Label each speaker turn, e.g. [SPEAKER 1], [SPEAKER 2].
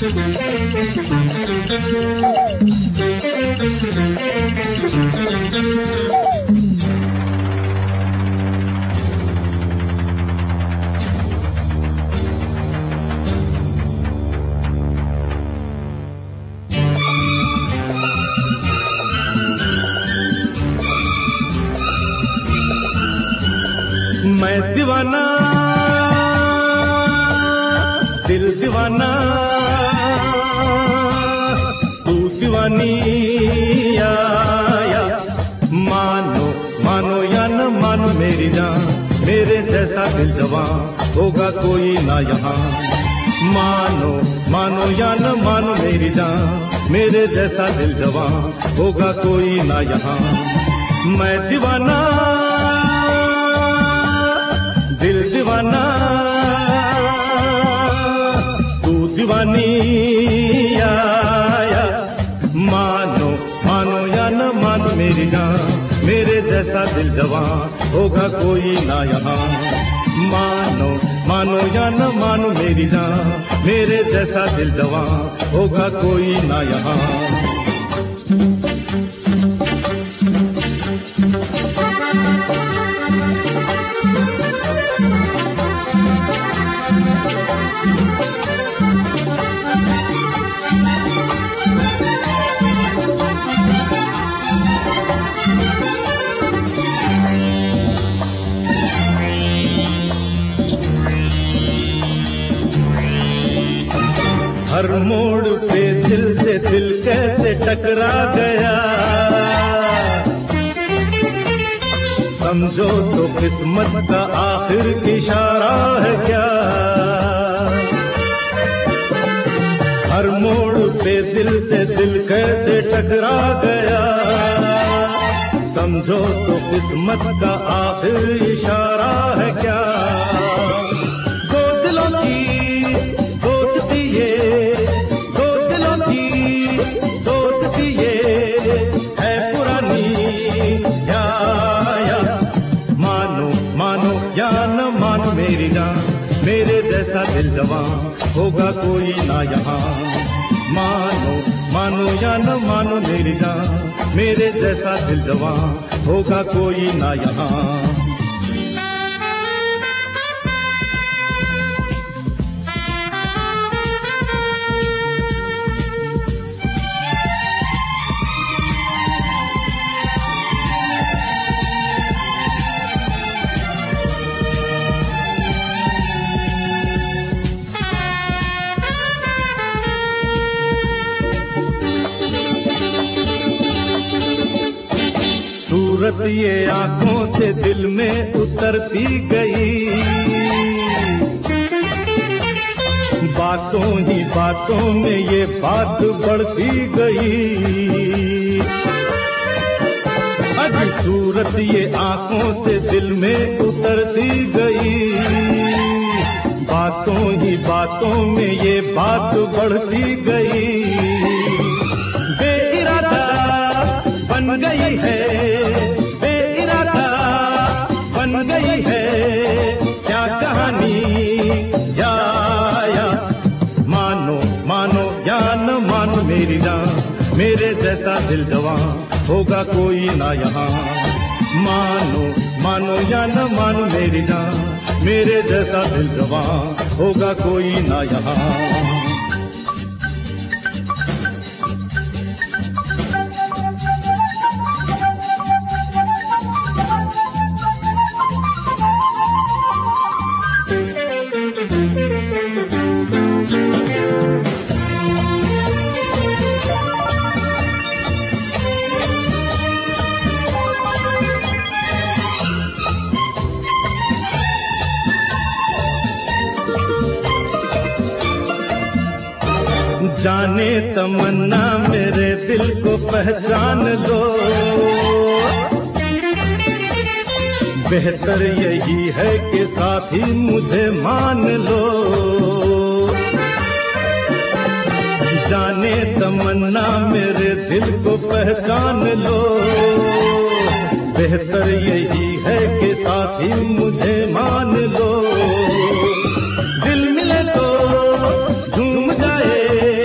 [SPEAKER 1] मैं दीवाना दिल दीवाना तू दीवानी या मानो मानो या न मानो मेरी जान, मेरे जैसा दिल जवान होगा कोई ना यहाँ। मानो मानो या न मानो मेरी जान, मेरे जैसा दिल जवान होगा कोई ना यहाँ। मैं दीवाना दिल दीवाना तू दीवानी या मानो मानो या न मानो मेरी जान, मेरे जैसा दिल जवान होगा कोई ना यहाँ। मानो मानो या न मानो मेरी जान, मेरे जैसा दिल जवान होगा कोई ना यहाँ। हर मोड़ पे दिल से दिल कैसे टकरा गया, समझो तो किस्मत का आखिर इशारा है क्या। हर मोड़ पे दिल से दिल कैसे टकरा गया, समझो तो किस्मत का आखिर इशारा है क्या। दो दिलों की दोस्ती ये, दो दिलों की दोस्ती ये है पुरानी या मानो मानो या न मानो मेरी जान, मेरे जैसा दिल जवान होगा कोई ना यहाँ। मानो मानो या न मानो मेरी जान, मेरे जैसा दिल जवान होगा कोई ना यहाँ। सूरत ये आंखों से दिल में उतरती गई, बातों ही बातों में ये बात बढ़ती गई। आज सूरत ये आंखों से दिल में उतरती गई, बातों ही बातों में ये बात बढ़ती गई। बेइरादा बन गई है, बेइरादा बन गई है क्या कहानी या मानो मानो या न मानो मेरी जान, मेरे जैसा दिल जवान होगा कोई ना यहाँ। मानो मानो या न मानो मेरी जान, मेरे जैसा दिल जवान होगा कोई ना यहाँ। जाने तमन्ना मेरे दिल को पहचान लो, बेहतर यही है कि साथी मुझे मान लो। जाने तमन्ना मेरे दिल को पहचान लो, बेहतर यही है कि साथी मुझे मान लो। दिल मिले तो झूम जाए,